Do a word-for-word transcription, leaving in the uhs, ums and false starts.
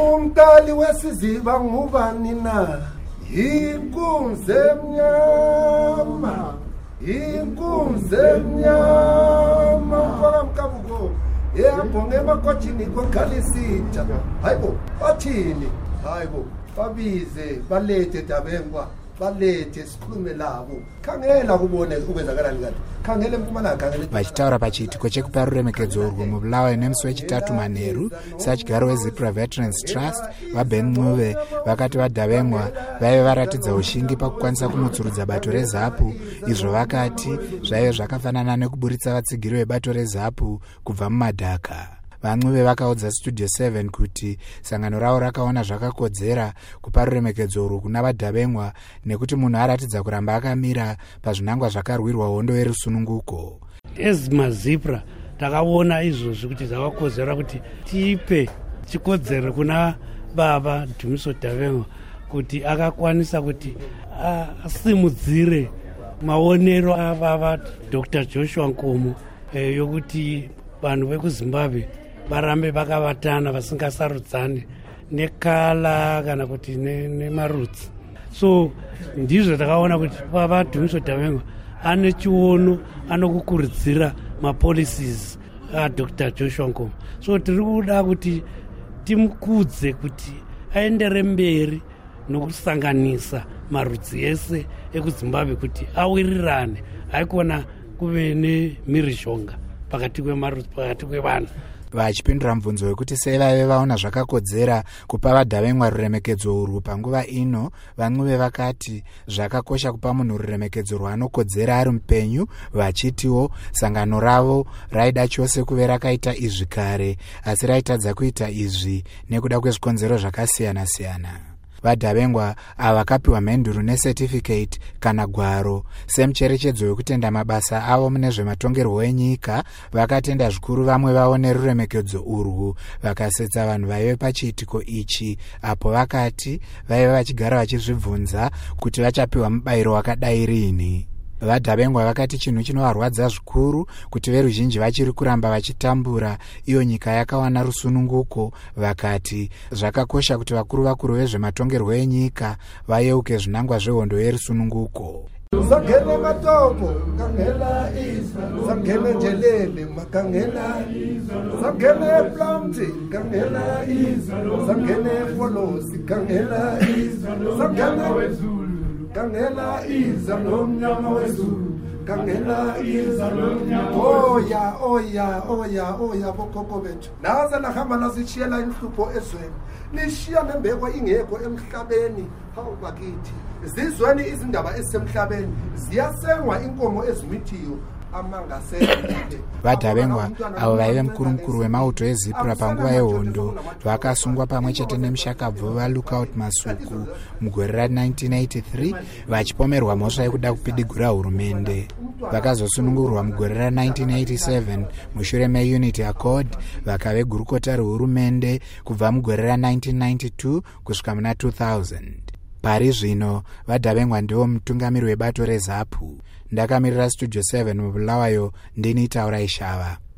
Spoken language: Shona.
umtali wesiziba ngubani na inkunzi emnyama inkunzi emnyama kwaMkabuko ehambonge emakotshini kwakhalisitha hayibo bathini hayibo babize balethe Dabengwa balethe sikhulume labo khangela kubone ukwenzakalani kanti khangela eMpumalanga khangela vachitaura pachiitiko chekupa ruremekedzo urwu mubulawayo nemusi wechitatu manheru sachigaro weZipra Veterans Trust vaBen Ncube vakati vaDabengwa vaive varatidza ushingi pakukwanisa kumutsurudza bato reZAPU, izvo vakati zvaive zvakafanana nekuburitsa vatsigiri vebato reZAPU kubva mumadhaka. VaNcube vakaudza Studio seven kuti sangano ravo rakaona zvakakodzera kupa ruremekedzo urwu kuna vaDabengwa nekuti munhu aratidza kuramba akamira pazvinangwa zvakarwirwa hondo yerusununguko. As maZipra takaona izvozvi kuti zvakakodzera kuti tipe chikodzero kuna baba Dumiso Dabengwa kuti akakwanisa kuti asimudzire maonero ababa Doctor Joshua Nkomo eh, yokuti vanhu vekuZimbabwe varambe vakavatana vasingasarudzani nekala kana kuti nemarudzi. So ndizvo takaona kuti baba Dumiso Dabengwa ane chiono anokukurudzira mapolicies aDoctor Joshua Nkomo. So tiri kuda kuti timukudze kuti aendere mberi nokusanganisa marudzi ese ekuZimbabwe kuti awirirane, haikona kuve nemhirizhonga pakati kwemarudzi pakati kwevanhu. Vachipindura mubvunzo wekuti sei vaive vaona zvakakodzera kupa vaDabengwa ruremekedzo urwu panguva ino, vaNcube vakati zvakakosha kupa munhu ruremekedzo rwaanokodzera ari mupenyu, vachitiwo sangano ravo raida chose kuve rakaita izvi kare asi raitadza kuita izvi nekuda kwezvikonzero zvakasiyana-siyana. VaDabengwa ava vakapiwa mhenduro necertificate kana gwaro semucherechedzo wekutenda mabasa avo mune zvematongerwo enyika. Vakatenda zvikuru vamwe vavo neruremekedzo urwu vakasetsa vanhu vaive pachiitiko ichi, apo vakati vaive vachigara vachizvibvunza kuti vachapiwa mubayiro wakadai rini. VaDabengwa vakati chinhu chinovarwadza zvikuru kuti veruzhinji vachiri kuramba vachitambura iyo nyika yakawana rusununguko. Vakati zvakakosha kuti vakuru vakuru vezvematongerwo enyika vayeuke zvinangwa zvehondo yerusununguko. Zangene matombo kangela izwa zangene njelele makangela izwa zangene plamti kangela izwa zangene folosi kangela izwa zangene wezulu kangela izwa nomnyama wezulu kangela izwa nomnyama oya oya oya oya bokhokho bethu naze nahamba nasishiyela inhlupho ezweni nishiya nembeko ingekho emhlabeni. Hawu bakithi zizweni izindaba ezisemhlabeni ziyasengwa inkomo ezimithiyo VaDabengwa avo vaive mukuru mukuru wemauto eZipra panguva yehondo vakasungwa pamwe chete nemushakabvu vaLookout Masuku mugore ra19 eighty-three vachipomerwa mhosva yekuda kupidigura hurumende. Vakazosunungurwa mugore ra19 eighty-seven mushure meUnity Accord vakave gurukota rehurumende kubva mugore ra19 ninety-two kusvika muna two thousand. Pari zvino vaDabengwa ndivo mutungamiri webato reZAPU. Ndakamirira Studio seven mubulawayo ndini Taura Ishava.